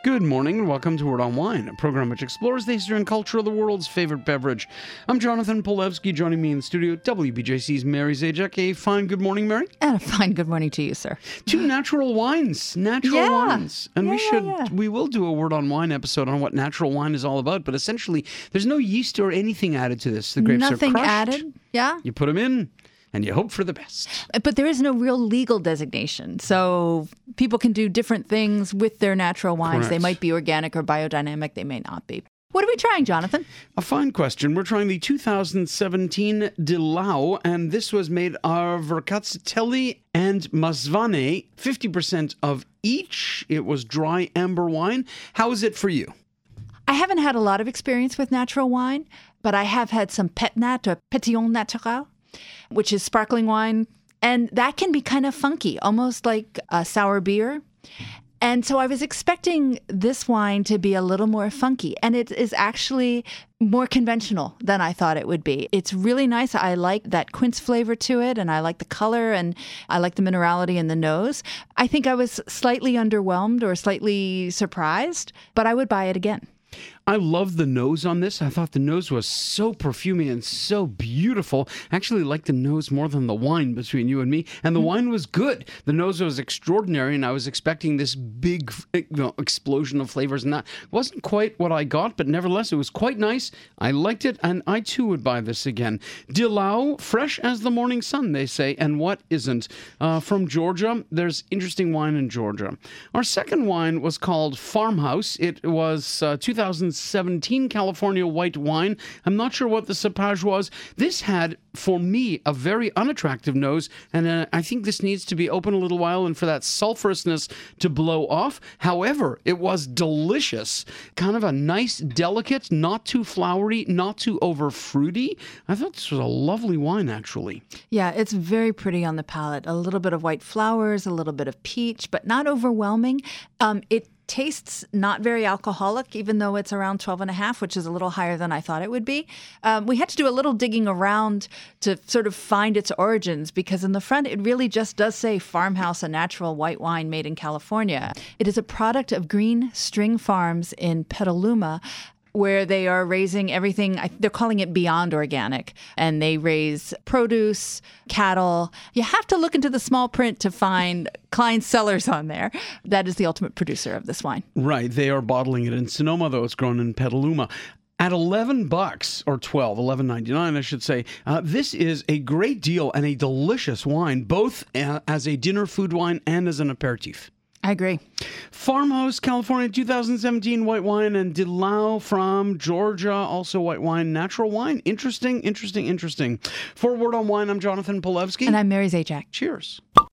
Good morning and welcome to Word on Wine, a program which explores the history and culture of the world's favorite beverage. I'm Jonathan Polewski. Joining me in the studio, WBJC's Mary Zajac. A fine good morning, Mary. And a fine good morning to you, sir. Two natural wines. And we will do a Word on Wine episode on what natural wine is all about, but essentially there's no yeast or anything added to this. The grapes Nothing are crushed. added, yeah. You put them in. And you hope for the best. But there is no real legal designation. So people can do different things with their natural wines. Correct. They might be organic or biodynamic. They may not be. What are we trying, Jonathan? A fine question. We're trying the 2017 De Lau, and this was made of Vercazzelli and Masvane, 50% of each. It was dry amber wine. How is it for you? I haven't had a lot of experience with natural wine, but I have had some Pet Nat or Petillon Naturel, which is sparkling wine. And that can be kind of funky, almost like a sour beer. And so I was expecting this wine to be a little more funky. And it is actually more conventional than I thought it would be. It's really nice. I like that quince flavor to it, and I like the color, and I like the minerality in the nose. I think I was slightly underwhelmed or slightly surprised, but I would buy it again. I love the nose on this. I thought the nose was so perfumey and so beautiful. I actually like the nose more than the wine between you and me. And the wine was good. The nose was extraordinary, and I was expecting this big explosion of flavors. And that wasn't quite what I got, but nevertheless, it was quite nice. I liked it, and I too would buy this again. De Lau, fresh as the morning sun, they say. And what isn't? From Georgia, there's interesting wine in Georgia. Our second wine was called Farmhouse. It was 2017 California white wine. I'm not sure what the cepage was. This had, for me, a very unattractive nose, and I think this needs to be open a little while and for that sulfurousness to blow off. However, it was delicious. Kind of a nice, delicate, not too flowery, not too over fruity. I thought this was a lovely wine, actually. Yeah, it's very pretty on the palate. A little bit of white flowers, a little bit of peach, but not overwhelming. It tastes not very alcoholic, even though it's around 12.5, which is a little higher than I thought it would be. We had to do a little digging around to sort of find its origins, because in the front, it really just does say Farmhouse, a natural white wine made in California. It is a product of Green String Farms in Petaluma, where they are raising everything. They're calling it beyond organic, and they raise produce, cattle. You have to look into the small print to find Klein Cellars on there. That is the ultimate producer of this wine. Right. They are bottling it in Sonoma, though it's grown in Petaluma. At $11 or $11.99, I should say, this is a great deal and a delicious wine, both as a dinner food wine and as an aperitif. I agree. Farmhouse, California, 2017 white wine, and De Lau from Georgia, also white wine, natural wine. Interesting. For Word on Wine, I'm Jonathan Polewski. And I'm Mary Zajac. Cheers.